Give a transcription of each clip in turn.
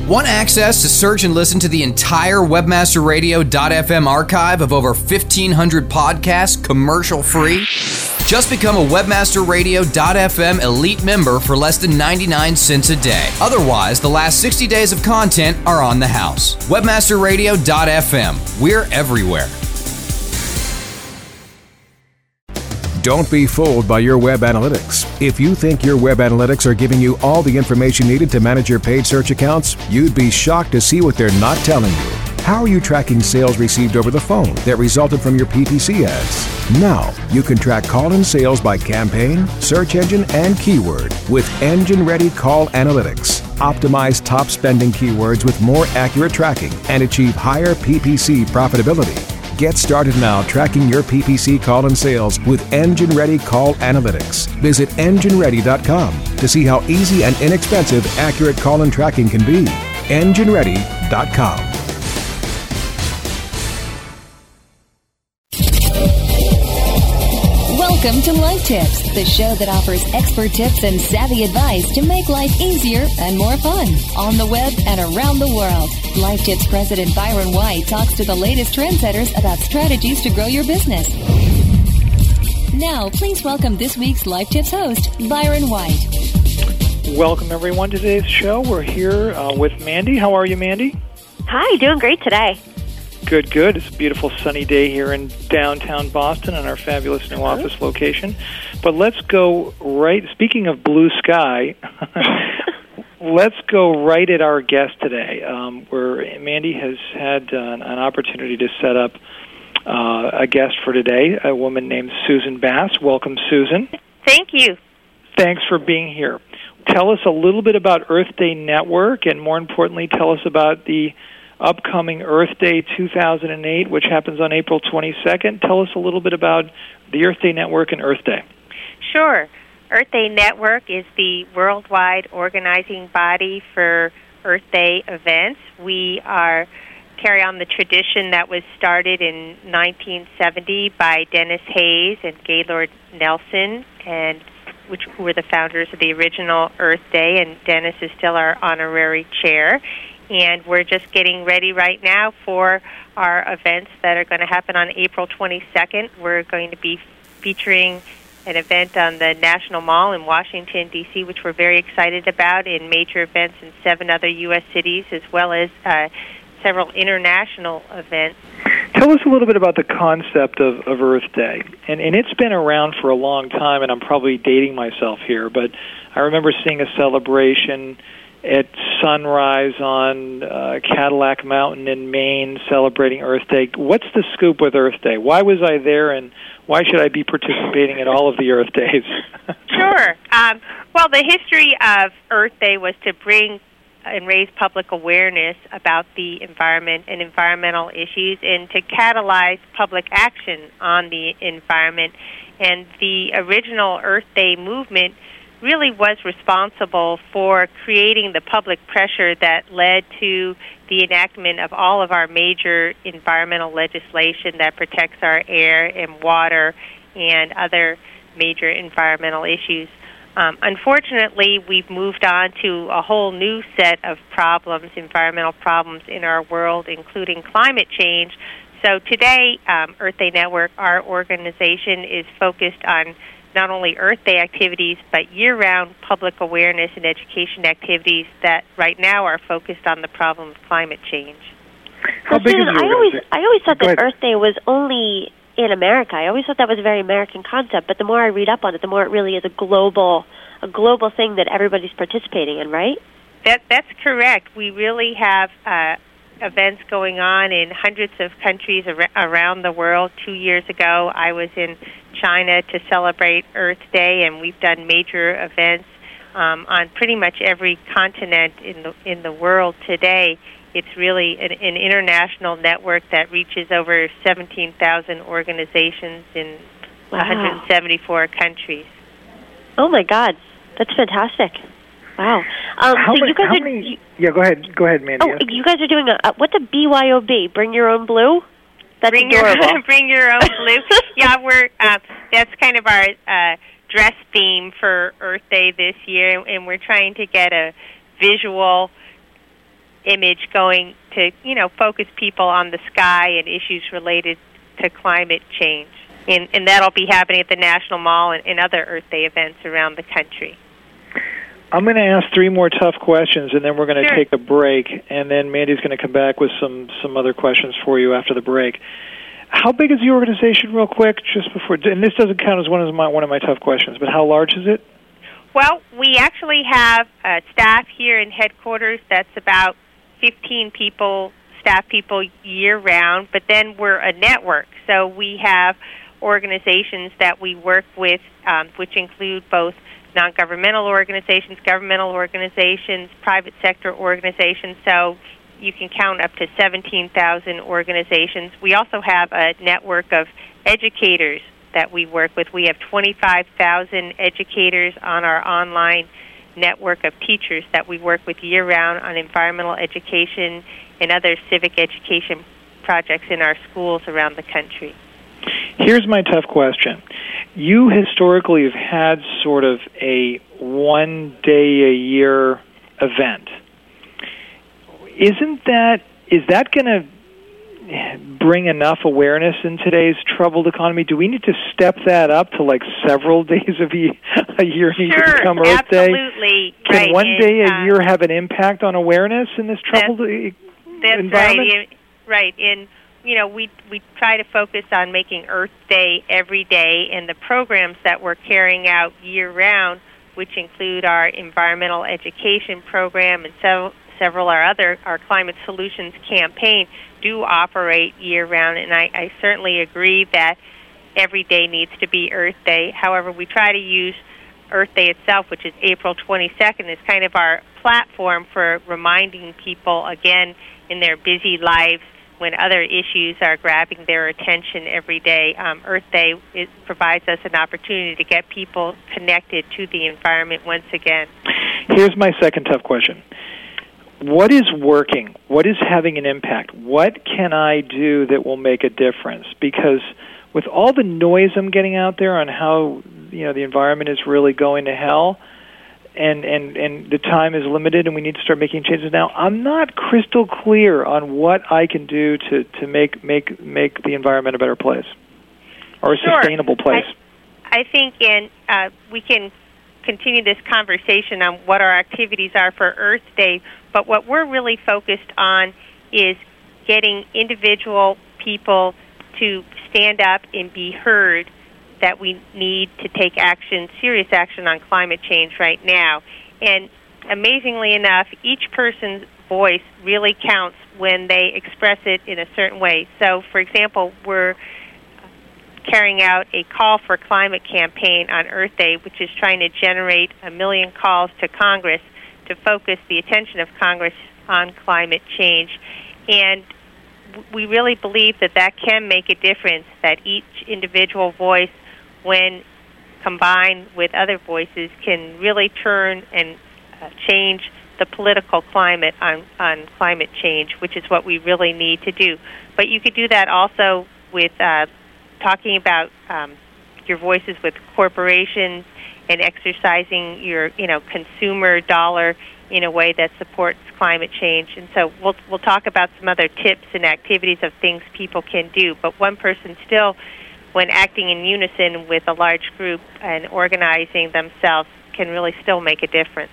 Want access to search and listen to the entire WebmasterRadio.fm archive of over 1,500 podcasts commercial-free? Just become a WebmasterRadio.fm Elite member for less than 99 cents a day. Otherwise, the last 60 days of content are on the house. WebmasterRadio.fm. We're everywhere. Don't be fooled by your web analytics. If you think your web analytics are giving you all the information needed to manage your paid search accounts, you'd be shocked to see what they're not telling you. How are you tracking sales received over the phone that resulted from your PPC ads? Now, you can track call-in sales by campaign, search engine, and keyword with Engine-Ready Call Analytics. Optimize top spending keywords with more accurate tracking and achieve higher PPC profitability. Get started now tracking your PPC call-in sales with Engine-Ready Call Analytics. Visit EngineReady.com to see how easy and inexpensive accurate call-in tracking can be. EngineReady.com. Welcome to Life Tips, the show that offers expert tips and savvy advice to make life easier and more fun on the web and around the world. Life Tips President Byron White talks to the latest trendsetters about strategies to grow your business. Now, please welcome this week's Life Tips host, Byron White. Welcome, everyone, to today's show. We're here with Mandy. How are you, Mandy? Hi, doing great today. Good, good. It's a beautiful sunny day here in downtown Boston in our fabulous new office location. But let's go right, speaking of blue sky, let's go right at our guest today, where Mandy has had an opportunity to set up a guest for today, a woman named Susan Bass. Welcome, Susan. Thank you. Thanks for being here. Tell us a little bit about Earth Day Network, and more importantly, tell us about the upcoming Earth Day 2008, which happens on April 22nd. Tell us a little bit about the Earth Day Network and Earth Day. Sure. Earth Day Network is the worldwide organizing body for Earth Day events. We carry on the tradition that was started in 1970 by Dennis Hayes and Gaylord Nelson, who were the founders of the original Earth Day, and Dennis is still our honorary chair. And we're just getting ready right now for our events that are going to happen on April 22nd. We're going to be featuring an event on the National Mall in Washington, D.C., which we're very excited about, in major events in 7 other U.S. cities, as well as several international events. Tell us a little bit about the concept of Earth Day. And it's been around for a long time, and I'm probably dating myself here, but I remember seeing a celebration at sunrise on Cadillac Mountain in Maine celebrating Earth Day. What's the scoop with Earth Day? Why was I there, and why should I be participating in all of the Earth Days? Sure. Well, the history of Earth Day was to bring and raise public awareness about the environment and environmental issues, and to catalyze public action on the environment. And the original Earth Day movement really was responsible for creating the public pressure that led to the enactment of all of our major environmental legislation that protects our air and water and other major environmental issues. Unfortunately, we've moved on to a whole new set of problems, environmental problems in our world, including climate change. So today, Earth Day Network, our organization, is focused on not only Earth Day activities, but year-round public awareness and education activities that right now are focused on the problem of climate change. How big is your Earth Day? I always thought that Earth Day was only in America. I always thought that was a very American concept, but the more I read up on it, the more it really is a global thing that everybody's participating in, right? That's correct. We really have events going on in hundreds of countries around the world. 2 years ago, I was in China to celebrate Earth Day, and we've done major events on pretty much every continent in the world today. It's really an international network that reaches over 17,000 organizations in 174 countries. Oh my God, that's fantastic! Wow. Yeah, go ahead, Mandy. Oh, you guys are doing what's a BYOB? Bring your own blue? That's adorable. Bring your own blue. Yeah, we're that's kind of our dress theme for Earth Day this year, and we're trying to get a visual image going to, focus people on the sky and issues related to climate change. And that'll be happening at the National Mall and other Earth Day events around the country. I'm going to ask 3 more tough questions, and then we're going to take a break, and then Mandy's going to come back with some other questions for you after the break. How big is the organization, real quick, just before? And this doesn't count as one of my tough questions, but how large is it? Well, we actually have staff here in headquarters that's about 15 people, staff people year-round, but then we're a network. So we have organizations that we work with, which include both non-governmental organizations, governmental organizations, private sector organizations. So you can count up to 17,000 organizations. We also have a network of educators that we work with. We have 25,000 educators on our online network of teachers that we work with year-round on environmental education and other civic education projects in our schools around the country. Here's my tough question. You historically have had sort of a one-day-a-year event. Is that going to bring enough awareness in today's troubled economy? Do we need to step that up to like several days of a year need to become Earth Day? Absolutely. Can one day a year have an impact on awareness in this troubled environment? That's right. And we try to focus on making Earth Day every day, and the programs that we're carrying out year-round, which include our environmental education program and several our Climate Solutions campaign, do operate year-round. And I certainly agree that every day needs to be Earth Day. However, we try to use Earth Day itself, which is April 22nd, as kind of our platform for reminding people, again, in their busy lives, when other issues are grabbing their attention every day. Earth Day provides us an opportunity to get people connected to the environment once again. Here's my second tough question. What is working? What is having an impact? What can I do that will make a difference? Because with all the noise I'm getting out there on how the environment is really going to hell, and the time is limited and we need to start making changes now, I'm not crystal clear on what I can do to make the environment a better place or a sustainable place. I think we can continue this conversation on what our activities are for Earth Day, but what we're really focused on is getting individual people to stand up and be heard that we need to take serious action on climate change right now. And amazingly enough, each person's voice really counts when they express it in a certain way. So, for example, we're carrying out a Call for Climate campaign on Earth Day, which is trying to generate 1 million calls to Congress to focus the attention of Congress on climate change. And we really believe that can make a difference, that each individual voice, when combined with other voices, can really turn and change the political climate on climate change, which is what we really need to do. But you could do that also with talking about your voices with corporations and exercising your consumer dollar in a way that supports climate change. And so we'll talk about some other tips and activities of things people can do. But one person still, when acting in unison with a large group and organizing themselves, can really still make a difference.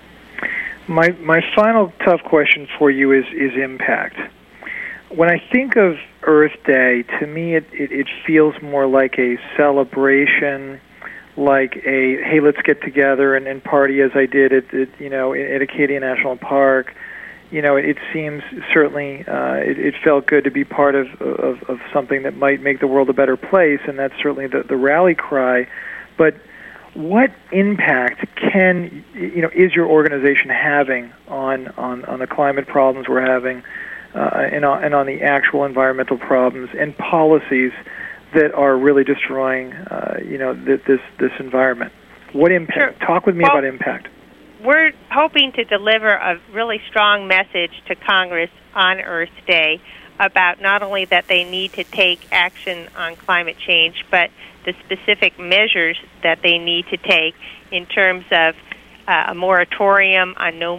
My final tough question for you is impact. When I think of Earth Day, to me it feels more like a celebration, like a, hey, let's get together and party as I did at Acadia National Park. It seems certainly it felt good to be part of something that might make the world a better place, and that's certainly the rally cry. But what impact is your organization having on the climate problems we're having, and on the actual environmental problems and policies that are really destroying this environment? What impact? Sure. Talk with me about impact. We're hoping to deliver a really strong message to Congress on Earth Day about not only that they need to take action on climate change, but the specific measures that they need to take in terms of a moratorium on no more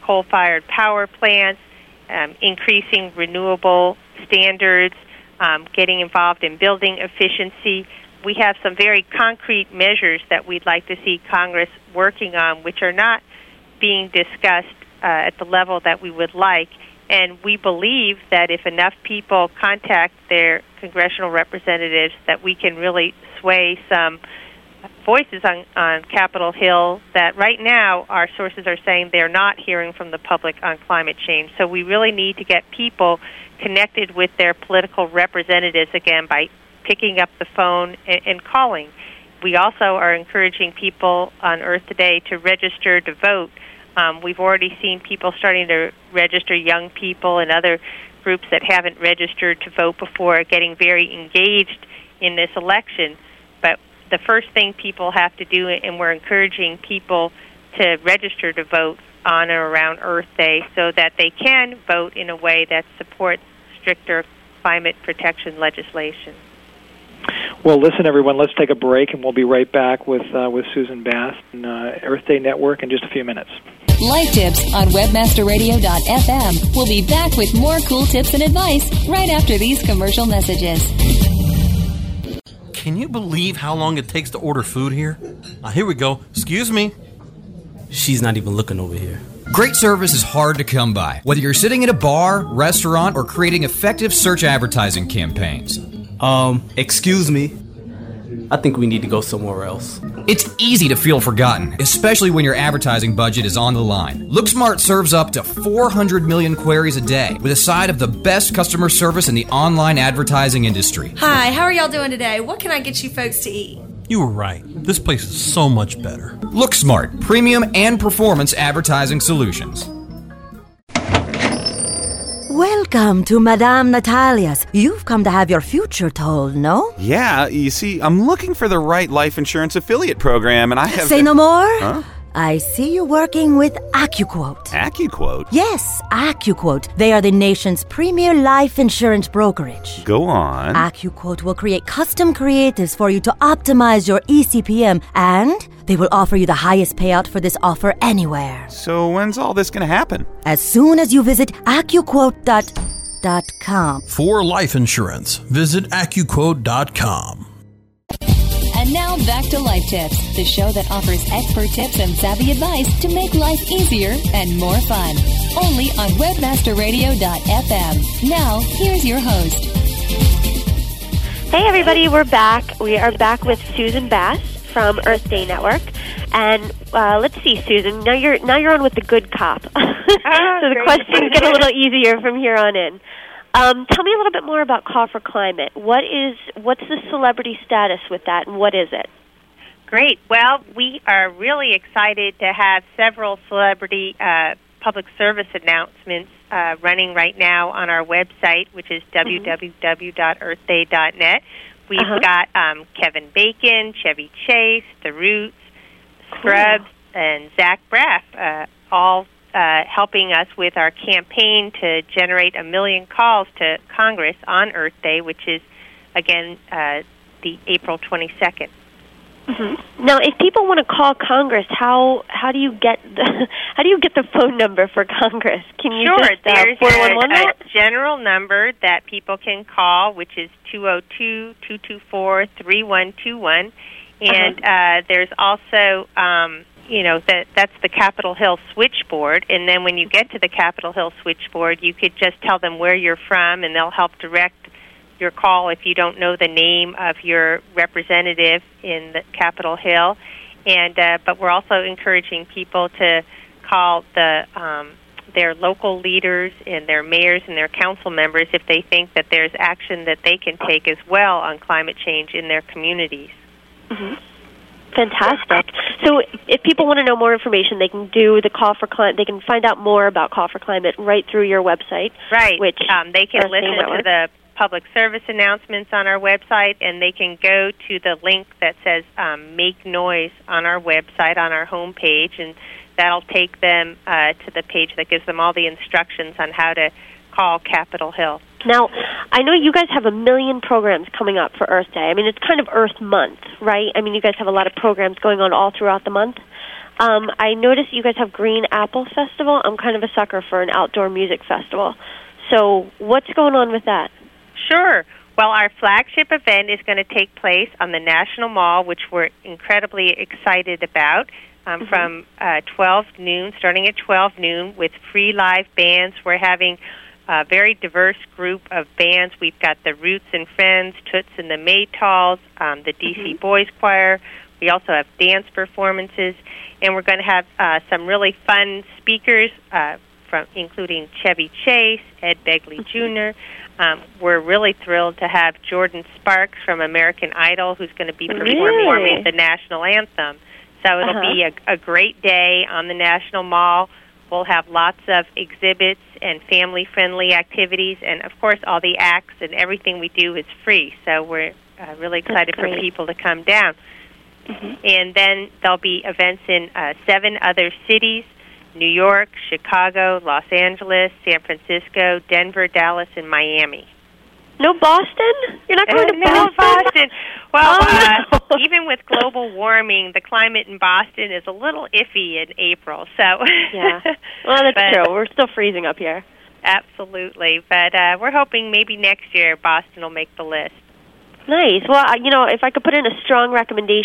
coal-fired power plants, increasing renewable standards, getting involved in building efficiency. We have some very concrete measures that we'd like to see Congress working on, which are not being discussed at the level that we would like. And we believe that if enough people contact their congressional representatives, that we can really sway some voices on Capitol Hill that right now our sources are saying they're not hearing from the public on climate change. So we really need to get people connected with their political representatives again by picking up the phone and calling. We also are encouraging people on Earth Today to register to vote. We've already seen people starting to register, young people and other groups that haven't registered to vote before, getting very engaged in this election. But the first thing people have to do, and we're encouraging people to register to vote on or around Earth Day so that they can vote in a way that supports stricter climate protection legislation. Well, listen, everyone, let's take a break, and we'll be right back with Susan Bass and Earth Day Network in just a few minutes. Life Tips on webmasterradio.fm. We'll be back with more cool tips and advice right after these commercial messages. Can you believe how long it takes to order food here? Here we go. Excuse me. She's not even looking over here. Great service is hard to come by, whether you're sitting at a bar, restaurant, or creating effective search advertising campaigns. Excuse me. I think we need to go somewhere else. It's easy to feel forgotten, especially when your advertising budget is on the line. LookSmart serves up to 400 million queries a day with a side of the best customer service in the online advertising industry. Hi, how are y'all doing today? What can I get you folks to eat? You were right. This place is so much better. LookSmart, premium and performance advertising solutions. Welcome to Madame Natalia's. You've come to have your future told, no? Yeah, you see, I'm looking for the right life insurance affiliate program, and I have... Say no more? Huh? I see you working with AccuQuote. AccuQuote? Yes, AccuQuote. They are the nation's premier life insurance brokerage. Go on. AccuQuote will create custom creatives for you to optimize your ECPM, and they will offer you the highest payout for this offer anywhere. So when's all this going to happen? As soon as you visit AccuQuote.com. For life insurance, visit AccuQuote.com. And now back to Life Tips, the show that offers expert tips and savvy advice to make life easier and more fun. Only on webmasterradio.fm. Now, here's your host. Hey everybody, we're back. We are back with Susan Bass from Earth Day Network. And let's see, Susan, now you're on with the good cop. So the questions get a little easier from here on in. Tell me a little bit more about Call for Climate. What's the celebrity status with that, and what is it? Great. Well, we are really excited to have several celebrity public service announcements running right now on our website, which is www.earthday.net. We've got Kevin Bacon, Chevy Chase, The Roots, Scrubs, and Zach Braff, all helping us with our campaign to generate 1 million calls to Congress on Earth Day, which is, again, the April 22nd. Mm-hmm. Now, if people want to call Congress, how do you get the phone number for Congress? Can you there's a 411 general number that people can call, which is 202-224-3121, and there's also that's the Capitol Hill switchboard, and then when you get to the Capitol Hill switchboard, you could just tell them where you're from, and they'll help direct your call if you don't know the name of your representative in the Capitol Hill. And but we're also encouraging people to call their local leaders and their mayors and their council members if they think that there's action that they can take as well on climate change in their communities. Mm-hmm. Fantastic. So if people want to know more information, they can do the Call for Climate. They can find out more about Call for Climate right through your website. Right. Which they can listen to the public service announcements on our website, and they can go to the link that says Make Noise on our website, on our homepage, and that'll take them to the page that gives them all the instructions on how to call Capitol Hill. Now, I know you guys have 1 million programs coming up for Earth Day. I mean, it's kind of Earth Month, right? I mean, you guys have a lot of programs going on all throughout the month. I noticed you guys have Green Apple Festival. I'm kind of a sucker for an outdoor music festival. So what's going on with that? Sure. Well, our flagship event is going to take place on the National Mall, which we're incredibly excited about, from 12 noon, starting at 12 noon, with free live bands. We're having a very diverse group of bands. We've got the Roots and Friends, Toots and the Maytals, the DC Boys Choir. We also have dance performances, and we're going to have some really fun speakers, including Chevy Chase, Ed Begley Jr. We're really thrilled to have Jordan Sparks from American Idol, who's going to be performing the national anthem. So it'll be a great day on the National Mall. We'll have lots of exhibits and family-friendly activities, and, of course, all the acts and everything we do is free. So we're really excited for people to come down. And then there'll be events in 7 other cities: New York, Chicago, Los Angeles, San Francisco, Denver, Dallas, and Miami. No Boston? You're not going to No Boston. Well, even with global warming, the climate in Boston is a little iffy in April. So yeah, well, that's true. We're still freezing up here. Absolutely, but we're hoping maybe next year Boston will make the list. Nice. Well, if I could put in a strong recommendation